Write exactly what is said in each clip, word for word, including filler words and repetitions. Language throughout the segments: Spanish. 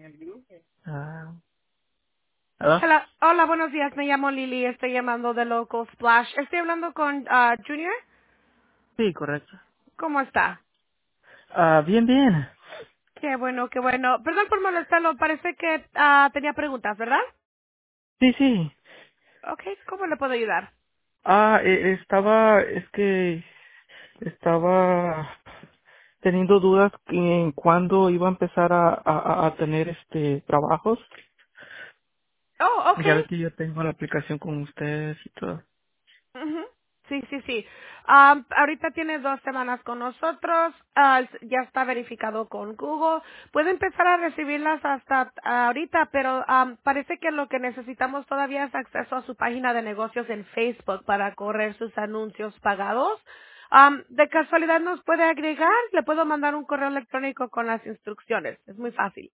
Ah, ¿aló? Hola, hola, buenos días. Me llamo Lily. Estoy llamando de Local Splash. Estoy hablando con ah, Junior. Sí, correcto. ¿Cómo está? Ah, bien, bien. Qué bueno, qué bueno. Perdón por molestarlo. Parece que ah, tenía preguntas, ¿verdad? Sí, sí. Ok, ¿cómo le puedo ayudar? Ah, e- estaba, es que estaba teniendo dudas en cuándo iba a empezar a, a, a a tener este trabajos. Oh, ok. Ya ves que yo tengo la aplicación con ustedes y todo. Ujú. Sí, sí, sí. Am, ahorita tiene dos semanas con nosotros. Ah, ya está verificado con Google. Puede empezar a recibirlas hasta ah, ahorita, pero am, parece que lo que necesitamos todavía es acceso a su página de negocios en Facebook para correr sus anuncios pagados. Am, de casualidad nos puede agregar, le puedo mandar un correo electrónico con las instrucciones. Es muy fácil.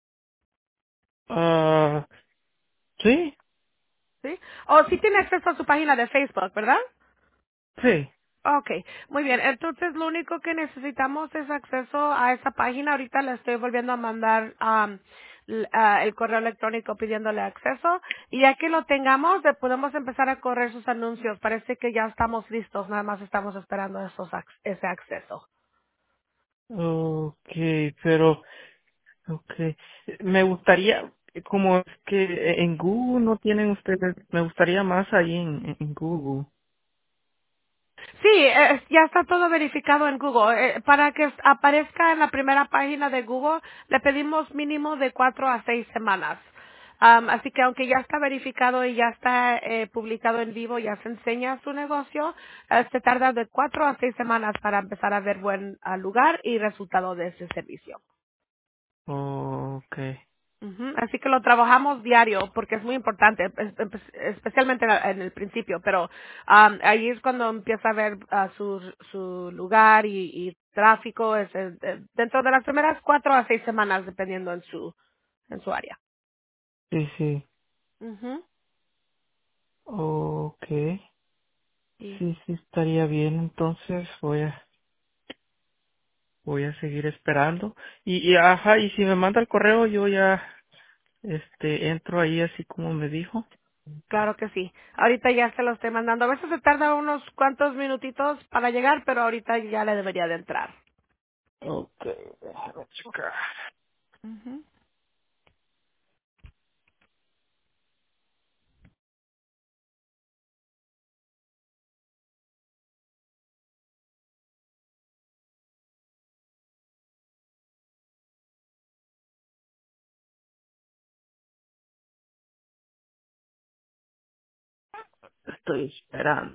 Ah, sí, ¿Sí? O sí tiene acceso a su página de Facebook, ¿verdad? sí. Okay, muy bien. Entonces, lo único que necesitamos es acceso a esa página. Ahorita le estoy volviendo a mandar am, l- ah, el correo electrónico pidiéndole acceso. Y ya que lo tengamos, le podemos empezar a correr sus anuncios. Parece que ya estamos listos. Nada más estamos esperando esos ac- ese acceso. Okay, pero, okay. Me gustaría, como es que en Google no tienen ustedes, me gustaría más ahí en, en Google. Sí, eh, ya está todo verificado en Google. Eh, para que aparezca en la primera página de Google, le pedimos mínimo de cuatro a seis semanas. Am, así que aunque ya está verificado y ya está eh, publicado en vivo, ya se enseña su negocio, eh, se tarda de cuatro a seis semanas para empezar a ver buen ah, lugar y resultado de ese servicio. Okay. Ujú. Así que lo trabajamos diario porque es muy importante, es- es- especialmente en en el principio, pero am, ahí es cuando empieza a ver ah, su, su lugar y, y tráfico es, es- es dentro de las primeras cuatro a seis semanas dependiendo en su en su área. Sí, sí. Ujú. Okay. Sí, Sí, sí estaría bien. Entonces voy a voy a seguir esperando. Y, y ajá, y si me manda el correo yo ya este entro ahí así como me dijo. claro que sí. Ahorita ya se lo estoy mandando. A veces se tarda unos cuantos minutitos para llegar, pero ahorita ya le debería de entrar. Okay, déjame checar. Ujú. Estoy esperando.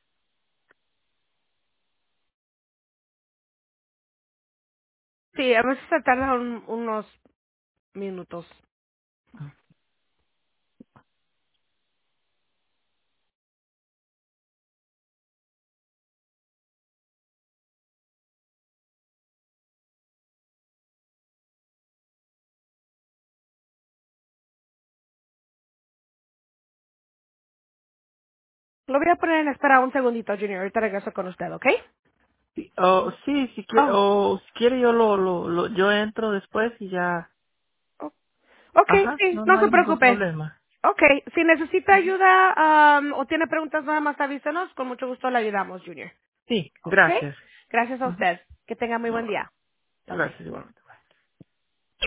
Sí, a veces se tarda un- unos minutos. Lo voy a poner en espera un segundito, Junior. Ahorita regreso con usted, ¿ok? Sí, oh, sí, si quiere, Oh, o si quiere yo lo, lo, lo, yo entro después y ya. oh, ok, Ajá, sí, no, no no se hay ningún preocupe. problema. Ok, si necesita ayuda am, o tiene preguntas nada más avísenos. Con mucho gusto le ayudamos, Junior. Sí, Ok, gracias. gracias a Ujú. usted. Que tenga muy No, buen día. Bye bye. gracias igualmente.